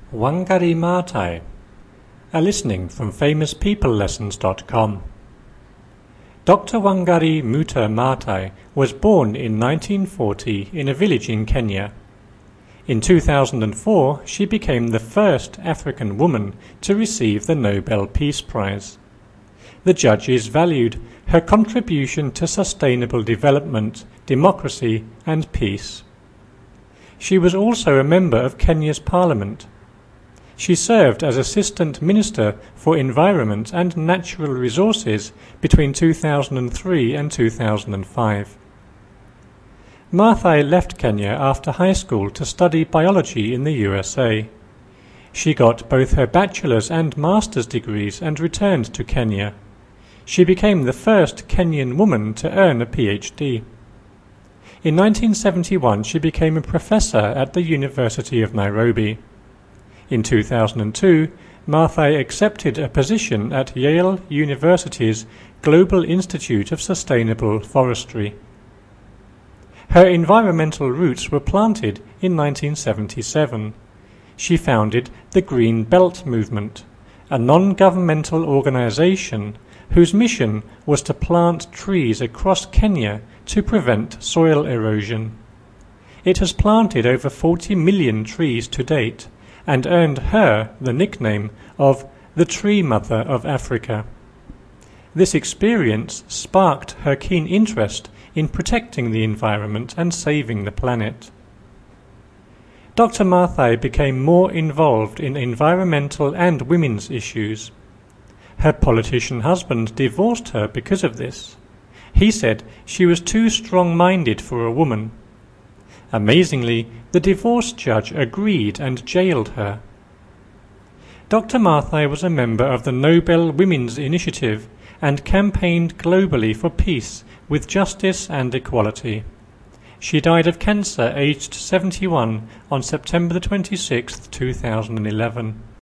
Wangari Maathai, a listening from famouspeoplelessons.com. Dr. Wangari Muta Maathai was born in 1940 in a village in Kenya. In 2004, she became the first African woman to receive the Nobel Peace Prize. The judges valued her contribution to sustainable development, democracy, and peace. She was also a member of Kenya's parliament. She served as Assistant Minister for Environment and Natural Resources between 2003 and 2005. Maathai left Kenya after high school to study biology in the USA. She got both her bachelor's and master's degrees and returned to Kenya. She became the first Kenyan woman to earn a PhD. In 1971, she became a professor at the University of Nairobi. In 2002, Maathai accepted a position at Yale University's Global Institute of Sustainable Forestry. Her environmental roots were planted in 1977. She founded the Green Belt Movement, a non-governmental organization whose mission was to plant trees across Kenya to prevent soil erosion. It has planted over 40 million trees to date, and earned her the nickname of the Tree Mother of Africa. This experience sparked her keen interest in protecting the environment and saving the planet. Dr. Maathai became more involved in environmental and women's issues. Her politician husband divorced her because of this. He said she was too strong-minded for a woman. Amazingly, the divorce judge agreed and jailed her. Dr. Maathai was a member of the Nobel Women's Initiative and campaigned globally for peace with justice and equality. She died of cancer aged 71 on September 26, 2011.